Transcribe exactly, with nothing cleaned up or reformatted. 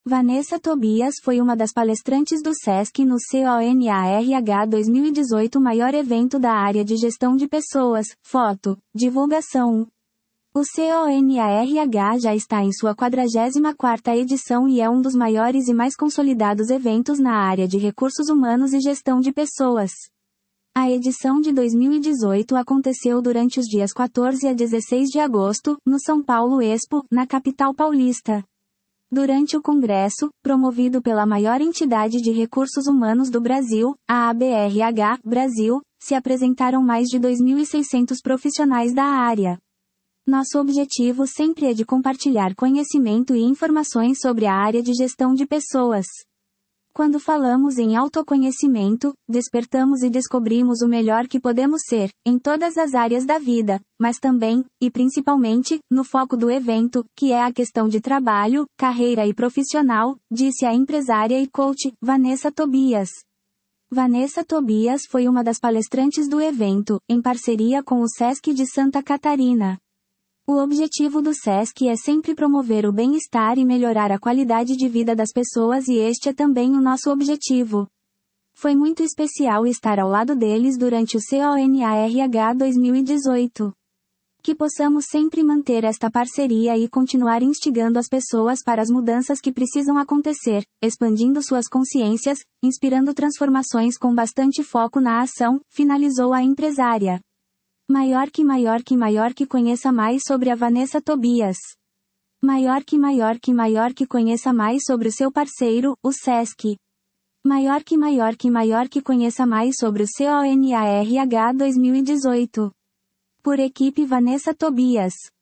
Vanessa Tobias foi uma das palestrantes do SESC no CONARH dois mil e dezoito, maior evento da área de gestão de pessoas. Foto, divulgação. O CONARH já está em sua quadragésima quarta edição e é um dos maiores e mais consolidados eventos na área de recursos humanos e gestão de pessoas. A edição de dois mil e dezoito aconteceu durante os dias quatorze a dezesseis de agosto, no São Paulo Expo, na capital paulista. Durante o congresso, promovido pela maior entidade de recursos humanos do Brasil, a A B R H Brasil, se apresentaram mais de dois mil e seiscentos profissionais da área. Nosso objetivo sempre é de compartilhar conhecimento e informações sobre a área de gestão de pessoas. Quando falamos em autoconhecimento, despertamos e descobrimos o melhor que podemos ser, em todas as áreas da vida, mas também, e principalmente, no foco do evento, que é a questão de trabalho, carreira e profissional, disse a empresária e coach, Vanessa Tobias. Vanessa Tobias foi uma das palestrantes do evento, em parceria com o SESC de Santa Catarina. O objetivo do SESC é sempre promover o bem-estar e melhorar a qualidade de vida das pessoas e este é também o nosso objetivo. Foi muito especial estar ao lado deles durante o CONARH dois mil e dezoito. Que possamos sempre manter esta parceria e continuar instigando as pessoas para as mudanças que precisam acontecer, expandindo suas consciências, inspirando transformações com bastante foco na ação, finalizou a empresária. Maior que maior que maior que conheça mais sobre a Vanessa Tobias. Maior que maior que maior que conheça mais sobre o seu parceiro, o SESC. Maior que maior que maior que conheça mais sobre o CONARH dois mil e dezoito. Por equipe Vanessa Tobias.